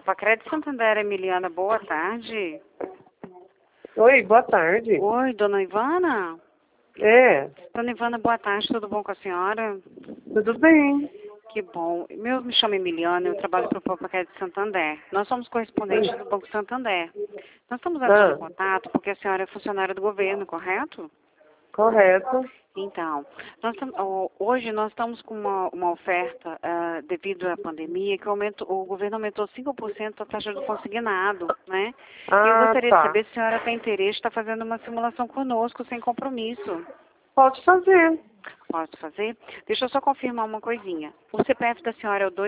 Popacred Santander, Emiliana, boa tarde. Oi, boa tarde. Oi, dona Ivana? É, Dona Ivana, boa tarde, tudo bom com a senhora? tudo bem. Que bom. Me chamo Emiliana, eu trabalho para o Popacred Santander. Nós somos correspondentes do Banco Santander. Nós estamos entrando em contato porque a senhora é funcionária do governo, correto? Correto. Então, hoje nós estamos com uma oferta devido à pandemia que o governo aumentou 5% a taxa do consignado, né? E eu gostaria de Tá. saber se a senhora tem interesse em estar fazendo uma simulação conosco sem compromisso. Pode fazer. Posso fazer? Deixa eu só confirmar uma coisinha. O CPF da senhora é o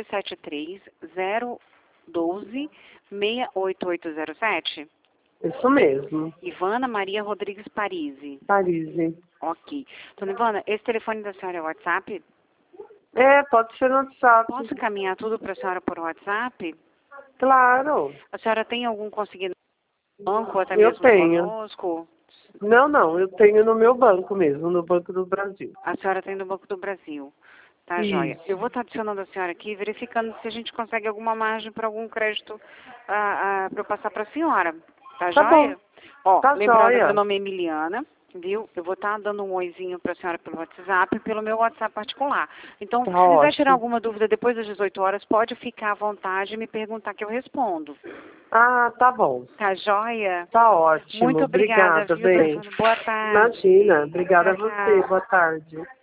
273-012-68807? Isso mesmo. Ivana Maria Rodrigues Parisi. Paris. Ok. Dona Ivana, esse telefone da senhora é o WhatsApp? É, pode ser no WhatsApp. Posso encaminhar tudo para a senhora por WhatsApp? Claro. A senhora tem algum consignado no banco, ou até Eu mesmo tenho. conosco? Não, eu tenho no meu banco mesmo, no Banco do Brasil. A senhora tem no Banco do Brasil. Tá, Isso. joia. Eu vou estar adicionando a senhora aqui, verificando se a gente consegue alguma margem para algum crédito para eu passar para a senhora. Tá, Tá joia? bom. Ó, Tá lembrando que joia. meu nome é Emiliana, viu? Eu vou estar dando um oizinho para a senhora pelo WhatsApp, pelo meu WhatsApp particular. Então, Tá se quiser tirar ótimo. alguma dúvida depois das 18 horas, pode ficar à vontade e me perguntar que eu respondo. Tá bom. Tá, joia? Tá ótimo. Muito obrigada, Obrigada, viu, dona bem. Ivana? Boa tarde. Imagina. Obrigada a Tchau, você. tchau. Boa tarde.